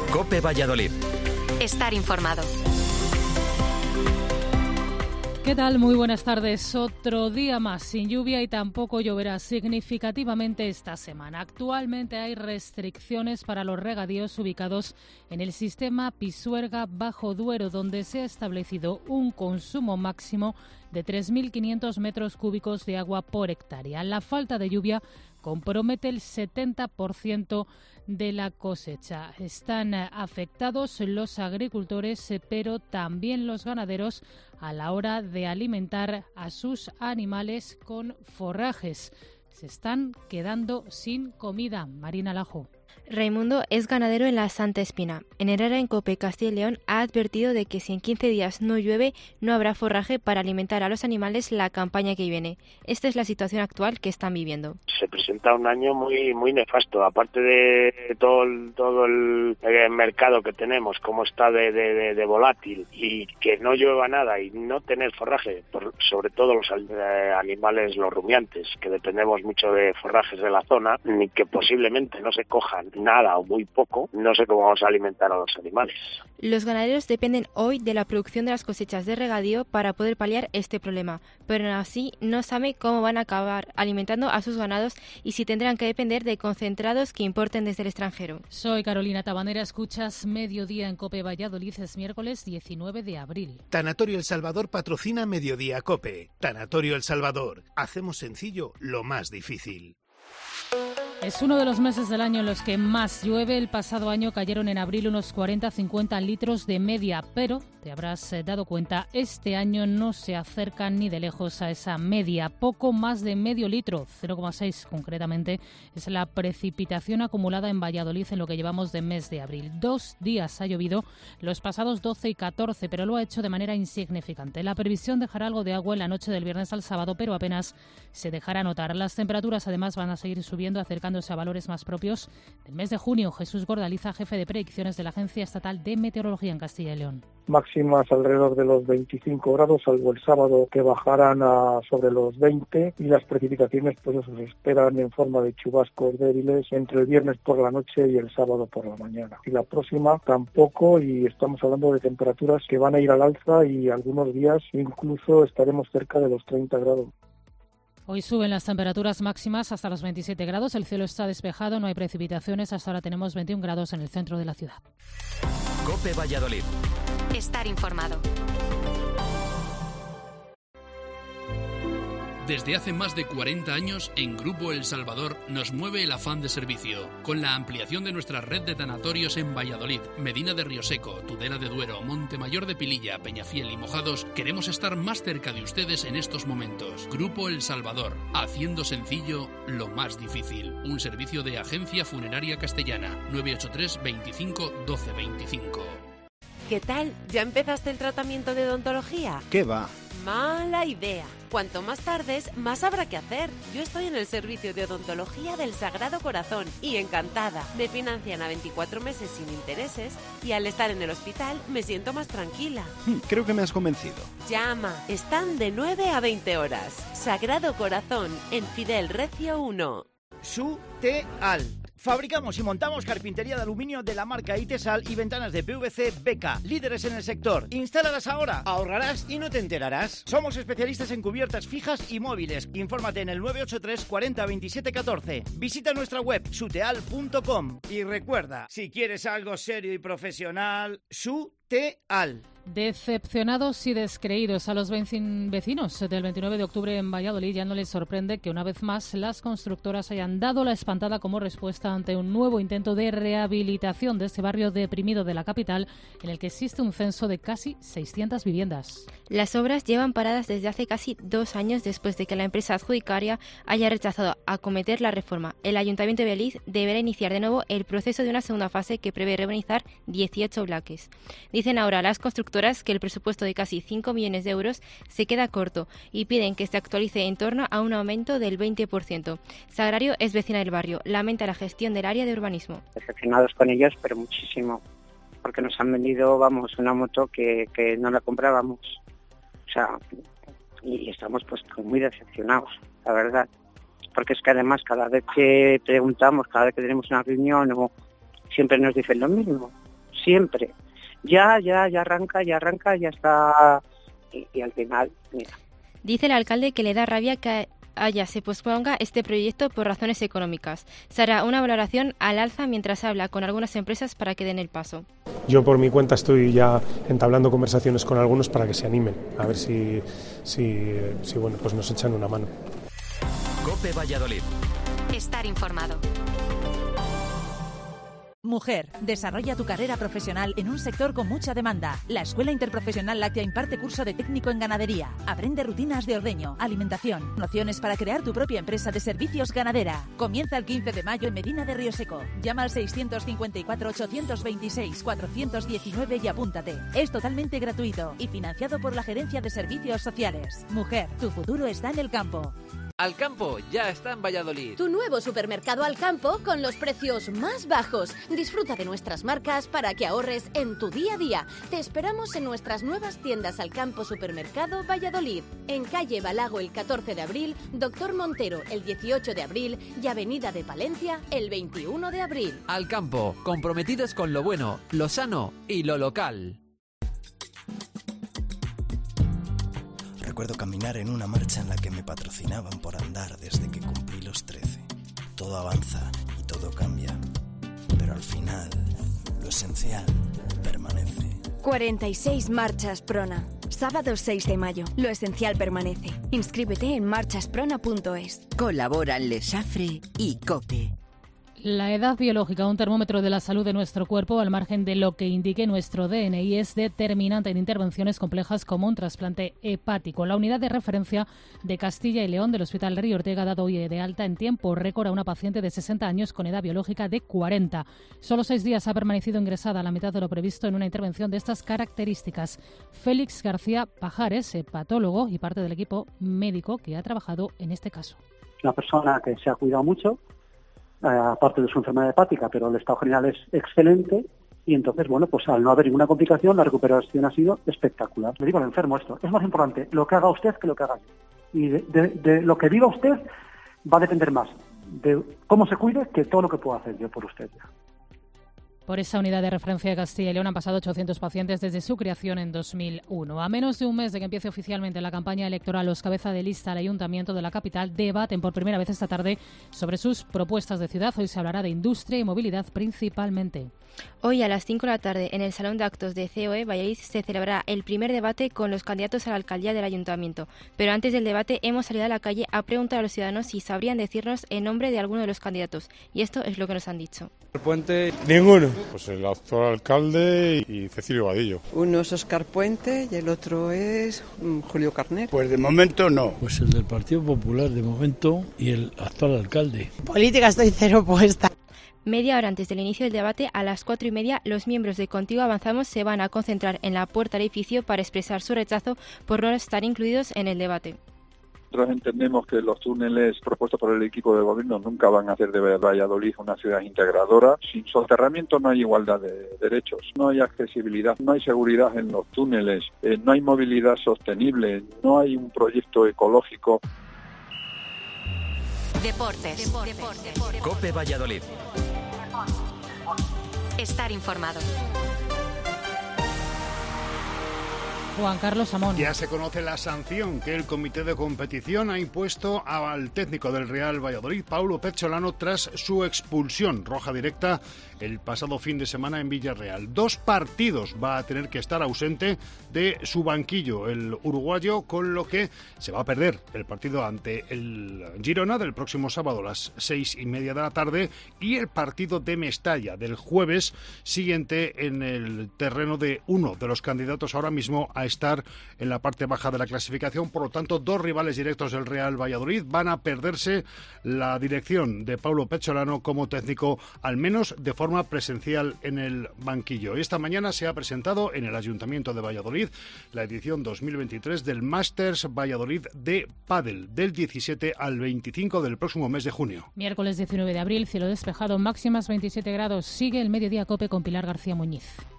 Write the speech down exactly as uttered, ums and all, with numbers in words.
COPE Valladolid. Estar informado. ¿Qué tal? Muy buenas tardes. Otro día más sin lluvia y tampoco lloverá significativamente esta semana. Actualmente hay restricciones para los regadíos ubicados en el sistema Pisuerga-Bajo Duero, donde se ha establecido un consumo máximo de tres mil quinientos metros cúbicos de agua por hectárea. La falta de lluvia compromete el setenta por ciento de la cosecha. Están afectados los agricultores, pero también los ganaderos a la hora de alimentar a sus animales con forrajes. Se están quedando sin comida. Marina Lajo. Raimundo es ganadero en la Santa Espina. En Herrera, en COPE Castilla y León, ha advertido de que si en quince días no llueve, no habrá forraje para alimentar a los animales la campaña que viene. Esta es la situación actual que están viviendo. Se presenta un año muy muy nefasto, aparte de todo el, todo el, el mercado que tenemos, cómo está de, de, de, de volátil, y que no llueva nada y no tener forraje, por, sobre todo los eh, animales, los rumiantes, que dependemos mucho de forrajes de la zona, ni que posiblemente no se cojan nada o muy poco, no sé cómo vamos a alimentar a los animales. Los ganaderos dependen hoy de la producción de las cosechas de regadío para poder paliar este problema, pero aún así no saben cómo van a acabar alimentando a sus ganados y si tendrán que depender de concentrados que importen desde el extranjero. Soy Carolina Tabanera, escuchas Mediodía en COPE Valladolid, es miércoles diecinueve de abril. Tanatorio El Salvador patrocina Mediodía COPE. Tanatorio El Salvador. Hacemos sencillo lo más difícil. Es uno de los meses del año en los que más llueve. El pasado año cayeron en abril unos cuarenta a cincuenta litros de media, pero te habrás dado cuenta, este año no se acercan ni de lejos a esa media. Poco más de medio litro, cero coma seis concretamente, es la precipitación acumulada en Valladolid en lo que llevamos de mes de abril. Dos días ha llovido, los pasados doce y catorce, pero lo ha hecho de manera insignificante. La previsión dejará algo de agua en la noche del viernes al sábado, pero apenas se dejará notar. Las temperaturas además van a seguir subiendo, acercándose a valores más propios del mes de junio. Jesús Gordaliza, jefe de predicciones de la Agencia Estatal de Meteorología en Castilla y León. Máximas alrededor de los veinticinco grados, salvo el sábado que bajarán a sobre los veinte, y las precipitaciones pues eso, se esperan en forma de chubascos débiles entre el viernes por la noche y el sábado por la mañana. Y la próxima tampoco, y estamos hablando de temperaturas que van a ir al alza y algunos días incluso estaremos cerca de los treinta grados. Hoy suben las temperaturas máximas hasta los veintisiete grados, el cielo está despejado, no hay precipitaciones, hasta ahora tenemos veintiún grados en el centro de la ciudad. COPE Valladolid. Estar informado. Desde hace más de cuarenta años, en Grupo El Salvador nos mueve el afán de servicio, con la ampliación de nuestra red de tanatorios en Valladolid, Medina de Rioseco, Tudela de Duero, Montemayor de Pililla, Peñafiel y Mojados. Queremos estar más cerca de ustedes en estos momentos. Grupo El Salvador, haciendo sencillo lo más difícil. Un servicio de Agencia Funeraria Castellana, nueve ocho tres, veinticinco, doce veinticinco. ¿Qué tal? ¿Ya empezaste el tratamiento de odontología? ¿Qué va? Mala idea. Cuanto más tardes, más habrá que hacer. Yo estoy en el servicio de odontología del Sagrado Corazón y encantada. Me financian a veinticuatro meses sin intereses y al estar en el hospital me siento más tranquila. Creo que me has convencido. Llama. Están de nueve a veinte horas. Sagrado Corazón, en Fidel Recio uno. Suteal. Fabricamos y montamos carpintería de aluminio de la marca Itesal y ventanas de P V C B K, líderes en el sector. Instálalas ahora, ahorrarás y no te enterarás. Somos especialistas en cubiertas fijas y móviles. Infórmate en el nueve ocho tres, cuarenta, veintisiete, catorce. Visita nuestra web suteal punto com y recuerda, si quieres algo serio y profesional, Suteal. Decepcionados y descreídos a los vecinos del veintinueve de octubre en Valladolid ya no les sorprende que una vez más las constructoras hayan dado la espantada como respuesta ante un nuevo intento de rehabilitación de este barrio deprimido de la capital, en el que existe un censo de casi seiscientas viviendas. Las obras llevan paradas desde hace casi dos años después de que la empresa adjudicaria haya rechazado acometer la reforma. El Ayuntamiento de Valladolid deberá iniciar de nuevo el proceso de una segunda fase que prevé reurbanizar dieciocho bloques. Dicen ahora las constructoras que el presupuesto de casi cinco millones de euros se queda corto y piden que se actualice en torno a un aumento del veinte por ciento. Sagrario es vecina del barrio, lamenta la gestión del área de urbanismo. Decepcionados con ellos, pero muchísimo, porque nos han vendido, vamos, una moto que, que no la comprábamos. O sea, y estamos pues muy decepcionados, la verdad. Porque es que además cada vez que preguntamos, cada vez que tenemos una reunión, o siempre nos dicen lo mismo. siempre. Ya, ya, ya arranca, ya arranca, ya está, y, y al final, mira. Dice el alcalde que le da rabia que haya se posponga este proyecto por razones económicas. Se hará una valoración al alza mientras habla con algunas empresas para que den el paso. Yo por mi cuenta estoy ya entablando conversaciones con algunos para que se animen, a ver si, si, si bueno, pues nos echan una mano. COPE Valladolid. Estar informado. Mujer, desarrolla tu carrera profesional en un sector con mucha demanda. La Escuela Interprofesional Láctea imparte curso de técnico en ganadería. Aprende rutinas de ordeño, alimentación, nociones para crear tu propia empresa de servicios ganadera. Comienza el quince de mayo en Medina de Rioseco. Llama al seiscientos cincuenta y cuatro, ochocientos veintiséis, cuatrocientos diecinueve y apúntate. Es totalmente gratuito y financiado por la Gerencia de Servicios Sociales. Mujer, tu futuro está en el campo. Alcampo ya está en Valladolid. Tu nuevo supermercado Alcampo con los precios más bajos. Disfruta de nuestras marcas para que ahorres en tu día a día. Te esperamos en nuestras nuevas tiendas Alcampo Supermercado Valladolid. En calle Balago el catorce de abril, Doctor Montero el dieciocho de abril y Avenida de Palencia el veintiuno de abril. Alcampo, comprometidos con lo bueno, lo sano y lo local. Recuerdo caminar en una marcha en la que me patrocinaban por andar desde que cumplí los trece. Todo avanza y todo cambia, pero al final, lo esencial permanece. cuarenta y seis marchas Prona. Sábado seis de mayo. Lo esencial permanece. Inscríbete en marchasprona punto es. Colaboran Lesafre y COPE. La edad biológica, un termómetro de la salud de nuestro cuerpo, al margen de lo que indique nuestro D N I, es determinante en intervenciones complejas como un trasplante hepático. La unidad de referencia de Castilla y León del Hospital Río Ortega ha dado hoy de alta en tiempo récord a una paciente de sesenta años con edad biológica de cuarenta. Solo seis días ha permanecido ingresada, a la mitad de lo previsto, en una intervención de estas características. Félix García Pajares, hepatólogo y parte del equipo médico que ha trabajado en este caso. Una persona que se ha cuidado mucho, Eh, aparte de su enfermedad hepática, pero el estado general es excelente y entonces, bueno, pues al no haber ninguna complicación, la recuperación ha sido espectacular. Le digo al enfermo esto, es más importante lo que haga usted que lo que haga yo. Y de, de, de lo que viva usted va a depender más de cómo se cuide que todo lo que pueda hacer yo por usted. Por esa unidad de referencia de Castilla y León han pasado ochocientos pacientes desde su creación en dos mil uno. A menos de un mes de que empiece oficialmente la campaña electoral, los cabeza de lista del Ayuntamiento de la capital debaten por primera vez esta tarde sobre sus propuestas de ciudad. Hoy se hablará de industria y movilidad principalmente. Hoy a las cinco de la tarde en el Salón de Actos de C O E Valladolid se celebrará el primer debate con los candidatos a la alcaldía del Ayuntamiento. Pero antes del debate hemos salido a la calle a preguntar a los ciudadanos si sabrían decirnos el nombre de alguno de los candidatos. Y esto es lo que nos han dicho. El Puente, ninguno. Pues el actual alcalde y Cecilio Vadillo. Uno es Óscar Puente y el otro es um, Julio Carnet. Pues de momento no. Pues el del Partido Popular de momento y el actual alcalde. Política estoy cero puesta. Media hora antes del inicio del debate, a las cuatro y media, los miembros de Contigo Avanzamos se van a concentrar en la puerta del edificio para expresar su rechazo por no estar incluidos en el debate. Nosotros entendemos que los túneles propuestos por el equipo de gobierno nunca van a hacer de Valladolid una ciudad integradora. Sin soterramiento no hay igualdad de derechos, no hay accesibilidad, no hay seguridad en los túneles, eh, no hay movilidad sostenible, no hay un proyecto ecológico. Deportes. Deportes. Deportes. COPE Valladolid. Estar informado. Juan Carlos Amón. Ya se conoce la sanción que el comité de competición ha impuesto al técnico del Real Valladolid, Paulo Pezzolano, tras su expulsión roja directa el pasado fin de semana en Villarreal. Dos partidos va a tener que estar ausente de su banquillo el uruguayo, con lo que se va a perder el partido ante el Girona del próximo sábado a las seis y media de la tarde y el partido de Mestalla del jueves siguiente en el terreno de uno de los candidatos ahora mismo a estar en la parte baja de la clasificación. Por lo tanto, dos rivales directos del Real Valladolid van a perderse la dirección de Paulo Pezzolano como técnico, al menos de forma presencial en el banquillo. Esta mañana se ha presentado en el Ayuntamiento de Valladolid la edición dos mil veintitrés del Masters Valladolid de Pádel, del diecisiete al veinticinco del próximo mes de junio. Miércoles diecinueve de abril, cielo despejado, máximas veintisiete grados. Sigue el Mediodía COPE con Pilar García Muñiz.